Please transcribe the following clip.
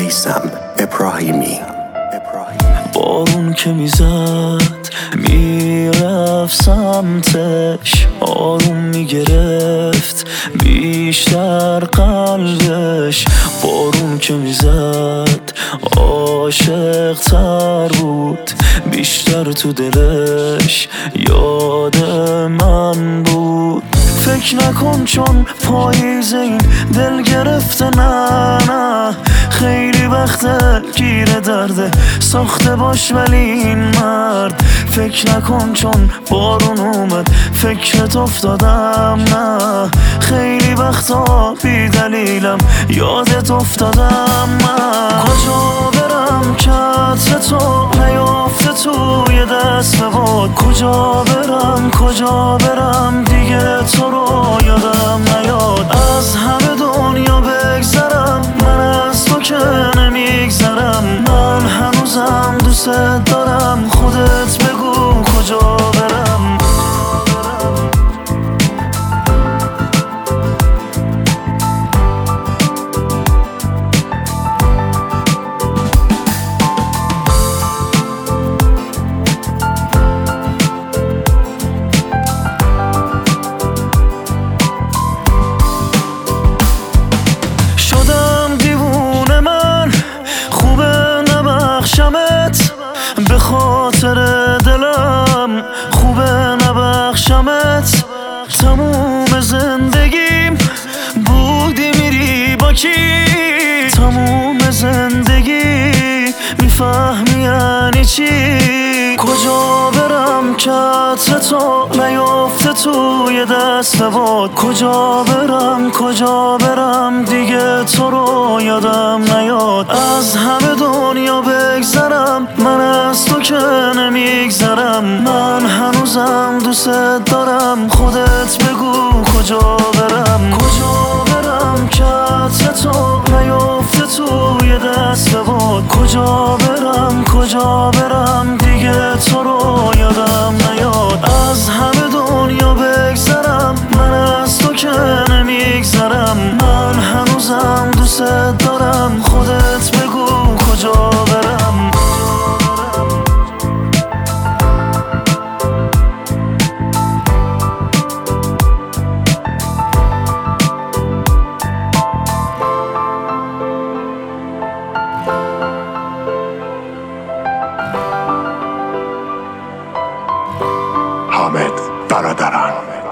میثم ابراهیمی. بارون که میزد میرفت سمتش، آروم میگرفت بیشتر قلبش. بارون که میزد عاشق تر بود، بیشتر تو دلش یاد من بود. فکر نکن چون پاییز این دل گرفته، نه خیلی وقت گیر درده ساخته باش ولی این مرد. فکر نکن چون بارون اومد فکرت افتادم، نه خیلی وقتا بی دلیلم یادت افتادم. من کجا برم که عطر تو نیافته توی دست باد؟ کجا برم دیگه تو رو یادم نیاد. از همه دنیا بگذرم من از تو که نمیگذرم. من هنوزم دوست دارم، خودت بگو کجا برم. به خاطر دلم خوبه نبخشمت. تموم زندگیم بودی میری با کی؟ تموم زندگی میفهمی یعنی چی؟ کجا برم که عطر تو نیافته توی دست باد؟ کجا برم دیگه تو رو یادم نیاد. از همه دنیا بگذرم من از تو که نمیگذرم. من هنوزم دوست دارم، خودت بگو کجا برم. کجا برم که عطر تو نیافته توی دست باد؟ کجا برم دیگه تو رو یادم نیاد. از همه دنیا بگذرم من از تو که نمیگذرم. من هنوزم دوست دارم، خودت بگو کجا برم. حامد برادران.